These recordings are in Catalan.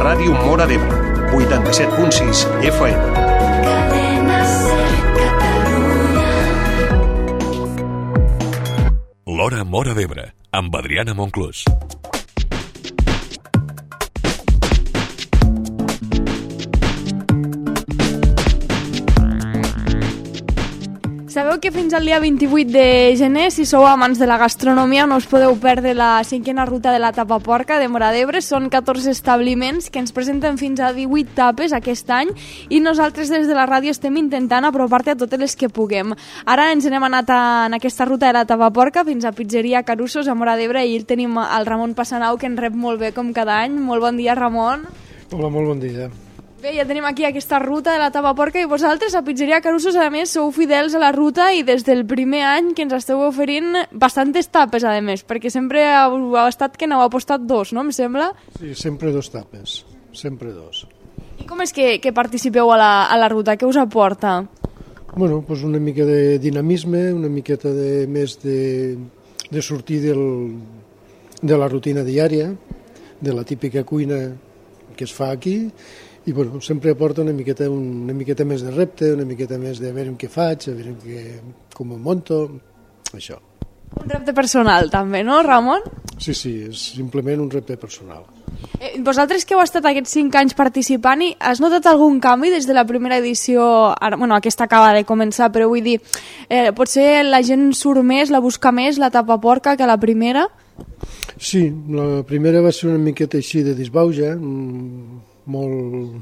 Ràdio Móra d'Ebre, 87.6 FM. L'Hora Móra d'Ebre, amb Adriana Monclús. Sabeu que fins al dia 28 de gener, si sou amants de la gastronomia, no us podeu perdre la 5a ruta de la tapa porca de Móra d'Ebre. Són 14 establiments que ens presenten fins a 18 tapes aquest any i nosaltres des de la ràdio estem intentant apropar-te a totes les que puguem. Ara ens n'hem anat en aquesta ruta de la tapa porca fins a Pizzeria Carussos a Móra d'Ebre i el tenim al Ramon Passanau, que ens rep molt bé com cada any. Molt bon dia, Ramon. Hola, molt bon dia. Bé, ja tenim aquí aquesta ruta de la tapa porca i vosaltres a Pizzeria Carussos, a més, sou fidels a la ruta i des del primer any que ens esteu oferint bastantes tapes, a més, perquè sempre heu estat que n'heu apostat 2, no, em sembla? Sí, sempre 2 tapes, sempre 2. I com és que participeu a la ruta? Què us aporta? Bueno, doncs una mica de dinamisme, una miqueta de més de sortir de la rutina diària, de la típica cuina que es fa aquí, i bueno, sempre aporta una miqueta més de repte, una miqueta més de veure què faig, a veure com em monto, això. Un repte personal també, no, Ramon? Sí, és simplement un repte personal. Vosaltres que heu estat aquests 5 anys participant, has notat algun canvi des de la primera edició? Bueno, aquesta acaba de començar, però vull dir, potser la gent surt més, la busca més, la tapa porca, que la primera? Sí, la primera va ser una miqueta així de disbauja, molt...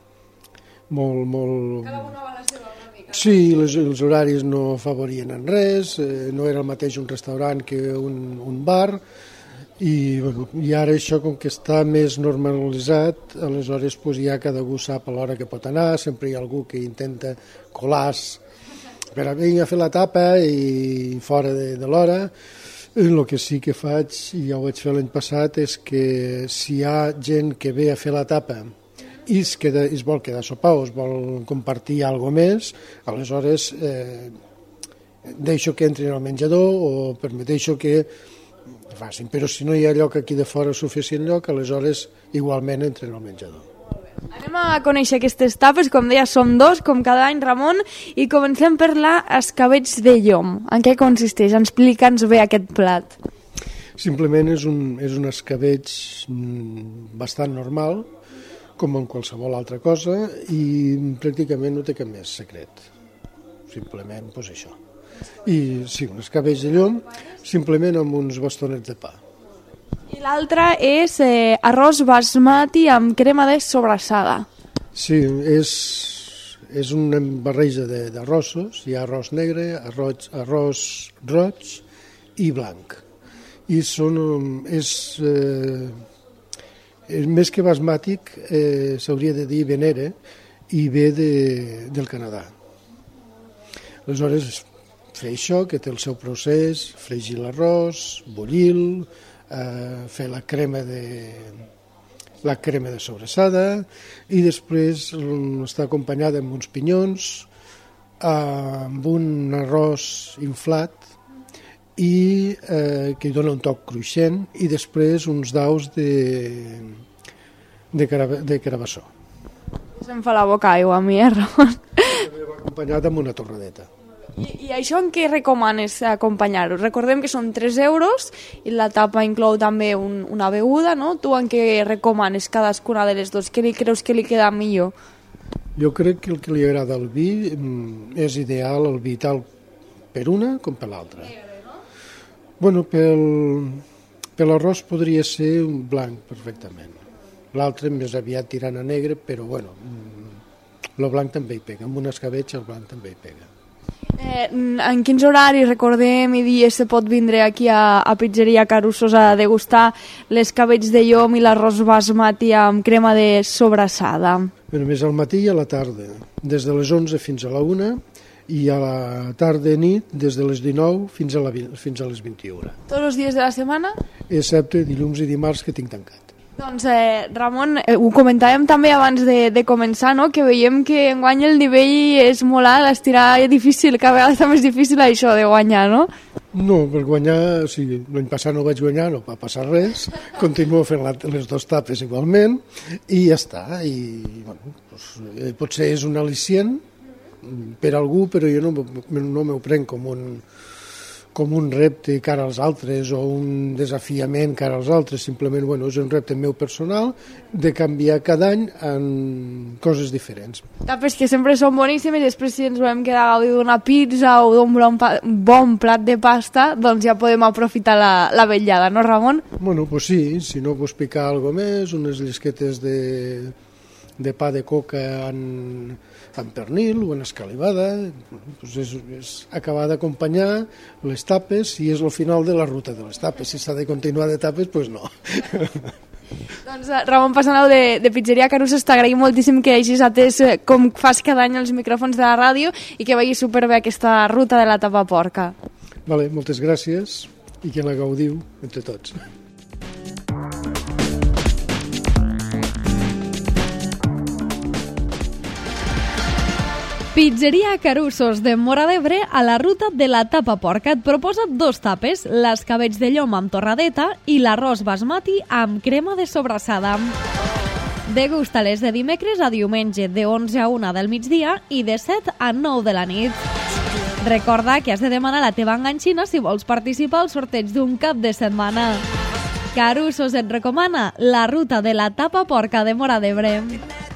Cada una va a la seva una mica. Sí, els horaris no afavorien en res, no era el mateix un restaurant que un bar, i ara això com que està més normalitzat, aleshores ja cada algú sap a l'hora que pot anar, sempre hi ha algú que intenta colar-se per a venir a fer la tapa i fora de l'hora. El que sí que faig, i ja ho vaig fer l'any passat, és que si hi ha gent que ve a fer la tapa i es vol quedar a sopar o es vol compartir alguna cosa més, aleshores deixo que entrin al menjador o permeteixo que facin. Però si no hi ha lloc aquí de fora suficient lloc, aleshores igualment entren al menjador. Anem a conèixer aquestes tapes, com deia, som 2, com cada any, Ramon, i comencem per l'escabetx de llom. En què consisteix? Explica'ns bé aquest plat. Simplement és un escabetx bastant normal, com en qualsevol altra cosa, i pràcticament no té cap més secret. Simplement, doncs això. I sí, un escabetx de llom, simplement amb uns bastonets de pa. I l'altre és arròs basmati amb crema de sobrassada. Sí, és una barreja d'arrossos. Hi ha arròs negre, arròs roig i blanc. I més que basmàtic, s'hauria de dir venere, i ve del Canadà. Aleshores, fer això, que té el seu procés, fregir l'arròs, bullir-lo, fer la crema de sobrassada i després està acompanyada amb uns pinyons, amb un arròs inflat i que dona un toc cruixent, i després uns daus de carabassó. Se'm fa la boca aigua a mi, Ramon? També va acompanyat amb una torradeta. I això en què recomanes acompanyar-ho? Recordem que són 3 euros i la tapa inclou també una beguda, no? Tu en què recomanes cadascuna de les dues? Què creus que li queda millor? Jo crec que el que li agrada al vi és ideal el vi tal per una com per l'altra. Bueno, per l'arròs podria ser un blanc perfectament. L'altre més aviat tirant a negre, però bueno, el blanc també hi pega. Amb un escabetx el blanc també hi pega. En quins horaris, recordem, i dies se pot vindre aquí a Pizzeria Carussos a degustar l'escabetx de llom i l'arròs basmati amb crema de sobrassada? Només al matí i a la tarda, des de les 11 fins a la 1, i a la tarda i nit des de les 19 fins a les 21. Tots els dies de la setmana? Excepte dilluns i dimarts, que tinc tancat. Doncs, Ramon, ho comentàvem també abans de començar, no? Que veiem que enguany el nivell és molt alt, estirar és difícil, cada vegada està més difícil això de guanyar, no? No, per guanyar, o sigui, l'any passat no vaig guanyar, no va passar res, continuo fent les 2 tapes igualment i ja està. I, bueno, doncs, potser és un al·licient per algú, però jo no m'ho prenc com un repte cara als altres o un desafiament cara als altres, simplement bueno, és un repte meu personal de canviar cada any en coses diferents. Tapes que sempre són boníssimes i després si ens volem quedar a gaudir d'una pizza o d'un bon plat de pasta, doncs ja podem aprofitar la vetllada, no Ramon? Bueno, pues sí, si no vols picar alguna més, unes llisquetes de pa de coca en pernil o en escalivada, doncs és acabar d'acompanyar les tapes i és el final de la ruta de les tapes. Si s'ha de continuar de tapes, doncs no. Doncs Ramon Passanau de Pizzeria Carusos, t'agraïm moltíssim que hagis atès com fas cada any els micròfons de la ràdio i que vagi superbé aquesta ruta de la tapa porca. Vale, moltes gràcies i que la gaudiu entre tots. Pizzeria Carusos de Móra d'Ebre a la ruta de la tapa porca et proposa 2 tapes, l'escabetx de llom amb torradeta i l'arròs basmati amb crema de sobrassada. Degusta-les de dimecres a diumenge de 11 a 1 del migdia i de 7 a 9 de la nit. Recorda que has de demanar la teva enganxina si vols participar al sorteig d'un cap de setmana. Carusos et recomana la ruta de la tapa porca de Móra d'Ebre.